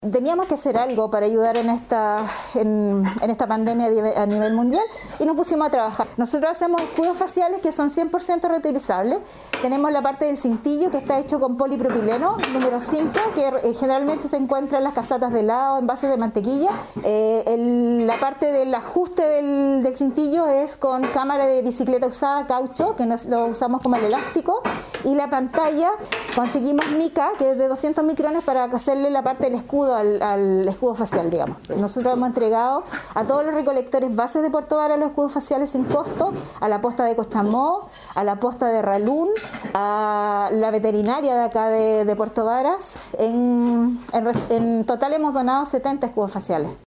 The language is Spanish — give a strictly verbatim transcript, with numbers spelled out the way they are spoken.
Teníamos que hacer algo para ayudar en esta, en, en esta pandemia a nivel mundial y nos pusimos a trabajar. Nosotros hacemos escudos faciales que son cien por ciento reutilizables. Tenemos la parte del cintillo que está hecho con polipropileno número cinco, que eh, generalmente se encuentra en las casatas de helado, en bases de mantequilla. Eh, el, la parte del ajuste del, del cintillo es con cámara de bicicleta usada, caucho, que nos, lo usamos como el elástico. Y la pantalla conseguimos mica, que es de doscientos micrones, para hacerle la parte del escudo Al, al escudo facial, digamos. Nosotros hemos entregado a todos los recolectores bases de Puerto Varas los escudos faciales sin costo, a la posta de Cochamó, a la posta de Ralún, a la veterinaria de acá de, de Puerto Varas. En, en, en total hemos donado setenta escudos faciales.